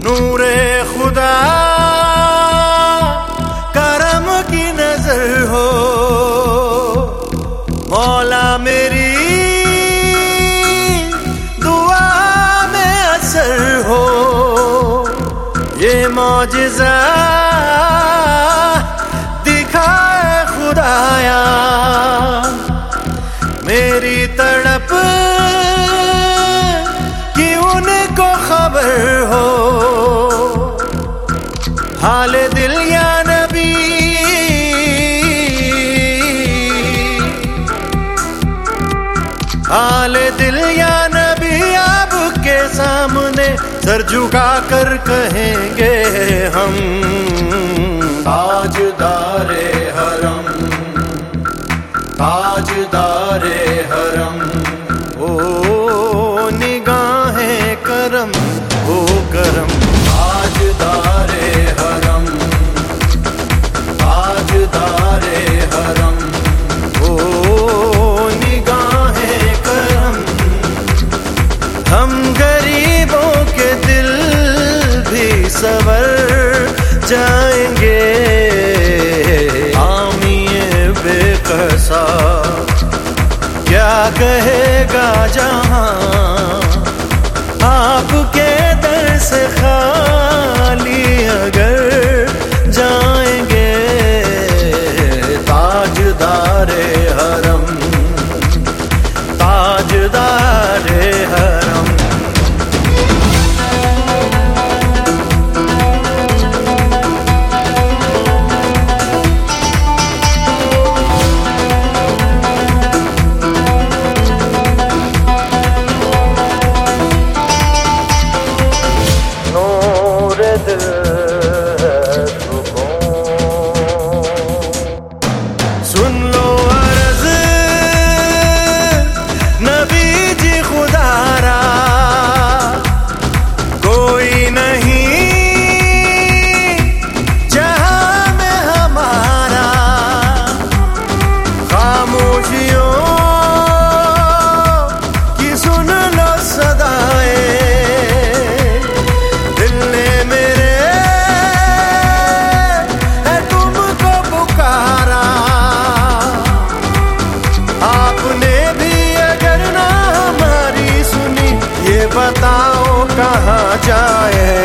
नूरे खुदा करम की नजर हो, मौला मेरी दुआ में असर हो। ये मौजिज़ा दिखाए खुदाया, मेरी तड़प कि उनको खबर हो। हाल दिल या नबी, हाल दिल या नबी, आपके सामने सर झुका कर कहेंगे हम। ताजदारे हरम, ताजदारे हरम, ओ निगाहें करम, ओ करम। ताजदारे हरम, ताजदारे हरम, ओ निगाहें करम। हम गरीबों के दिल भी सवर जाएंगे। आमिए बेकसा क्या कहेगा जहां, आपके दर से खाली अगर जाएंगे। ताजदारे हरम, ताजदारे हरम। सुन लो अर्ज़ नबी जी खुदारा, कोई नहीं जहां में हमारा। खामोशियों की सुन लो सदाएं, दिल ने मेरे है तुमको पुकारा। आपने भी अगर ना हमारी सुनी, ये बताओ कहाँ जाए।